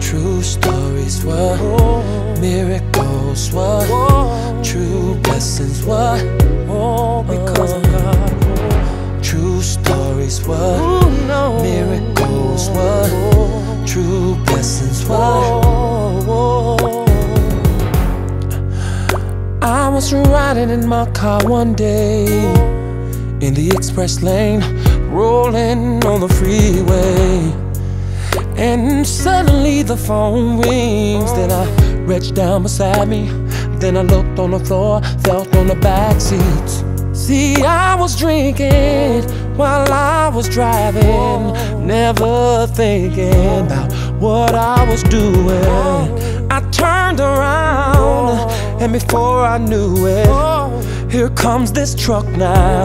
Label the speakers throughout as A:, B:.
A: True stories, what? Miracles, what? True blessings, what? Because of God. True stories, what? Miracles, what? True blessings, what? I was riding in my car one day in the express lane, rolling on the freeway, and suddenly the phone rings. Then I reached down beside me, then I looked on the floor, felt on the back seats. See, I was drinking while I was driving, never thinking about what I was doing. I turned around, and before I knew it, here comes this truck now.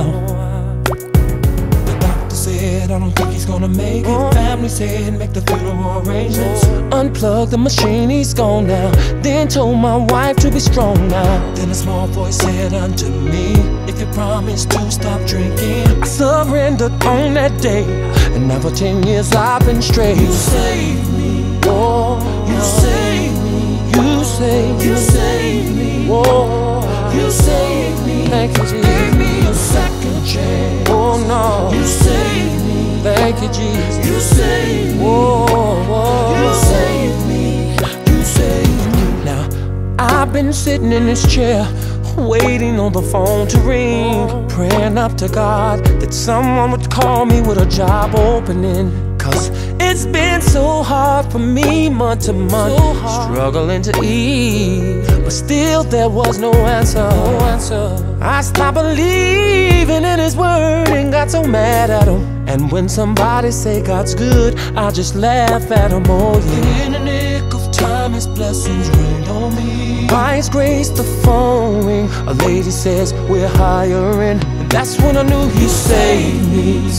A: The doctor said, I don't think he's gonna make it. Family said, make the funeral arrangements. Unplug the machine, he's gone now. Then told my wife to be strong now. Then a small voice said unto me, if you promise to stop drinking. I surrendered on that day, and now for 10 years I've been straight. You saved me, oh, you saved me. You saved me, you saved me, oh, you saved me. Thank you, Jesus. Gave me a second chance. Oh no, you saved me. Thank you, Jesus. You saved me. Oh, you saved me. You saved me. Now I've been sitting in this chair, waiting on the phone to ring, praying up to God that someone would call me with a job opening. Cause it's been so hard for me month to month, struggling to eat, but still there was no answer. I stopped believing in His word and got so mad at Him. And when somebody say God's good, I just laugh at Him, oh yeah. In the nick of time His blessings rained on me. By His grace the phone ring, a lady says we're hiring. And that's when I knew He saved me. You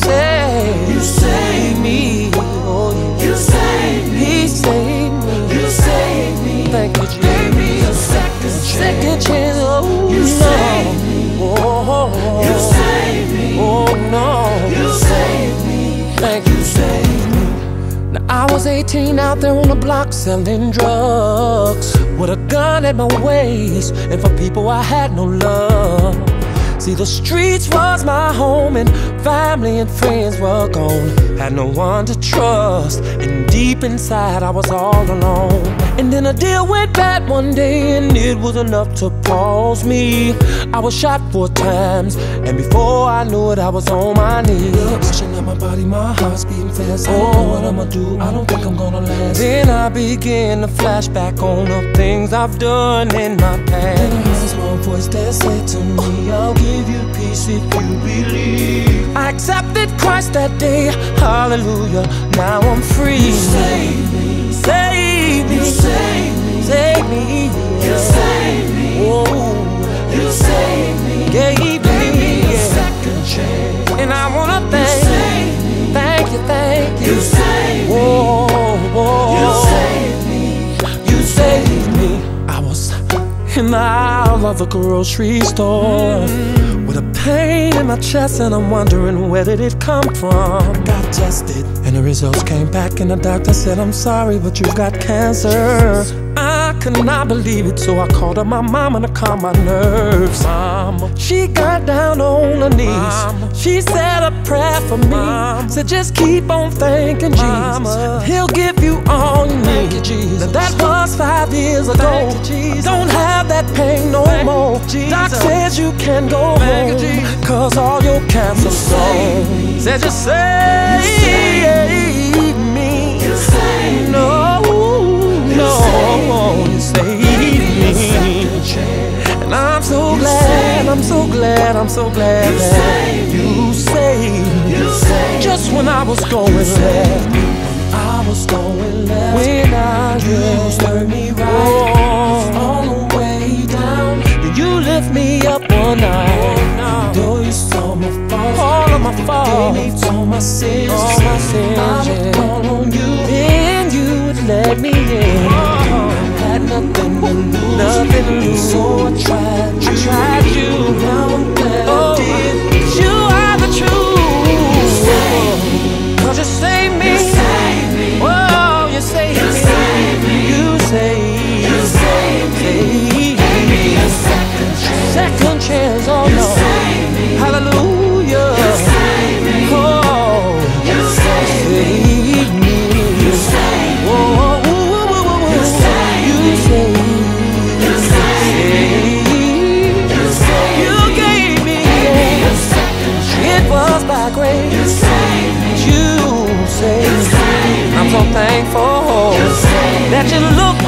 A: saved me. Oh, you saved me. He saved me. You saved me. Thank you, Jesus. Gave me a second chance. Oh, you saved me. Oh, you saved me. Oh no, you saved me. Thank you, saved me. Now I was 18 out there on the block selling drugs, with a gun at my waist, and for people I had no love. See, the streets was my home, and family and friends were gone. Had no one to trust, and deep inside I was all alone. And then a deal went bad one day, and it was enough to pause me. I was shot 4 times, and before I knew it, I was on my knees. Blood rushing out my body, my heart's beating fast. I don't know what I'ma do, I don't think I'm gonna last. Then I began to flash back on the things I've done in my past. Then I heard a small voice that said to me, I'll give you peace if you believe. I accepted Christ that day, hallelujah, now I'm free. You saved me, saved me, you saved me, saved me, you saved me, oh, you saved me, gave me a second chance. And I wanna thank you, thank you, thank you. You saved me, you saved me, you saved me. I was in the aisle of the grocery store, with a pain in my chest, and I'm wondering where did it come from. Got tested, and the results came back, and the doctor said, I'm sorry, but you've got cancer. I could not believe it, so I called up my mama to calm my nerves. Mama, she got down on her knees. Mama, she said a prayer for me. Mama, said just keep on thanking Jesus, and He'll give you all you need. You, Jesus. Now that was 5 years ago. You, Jesus. I don't have that pain no more. Doc says you can go home, cause all your cancer's gone. Said you saved me. You saved me. No, you saved me. And I'm so glad, I'm so glad, I'm so glad that you saved me. Just when I was going left, I was going left, when I you stirred me right, all the way down. Then you lift me up one night. Though you saw my faults, all of my faults, gave me all my sins, all my sins. I would call on you, then you would let me in. Had nothing to lose, nothing to lose. So I tried you. Now I'm glad I did. 'Cause you are the truth. You saved me. 'Cause you saved me. You saved me. Oh, you saved me. that you look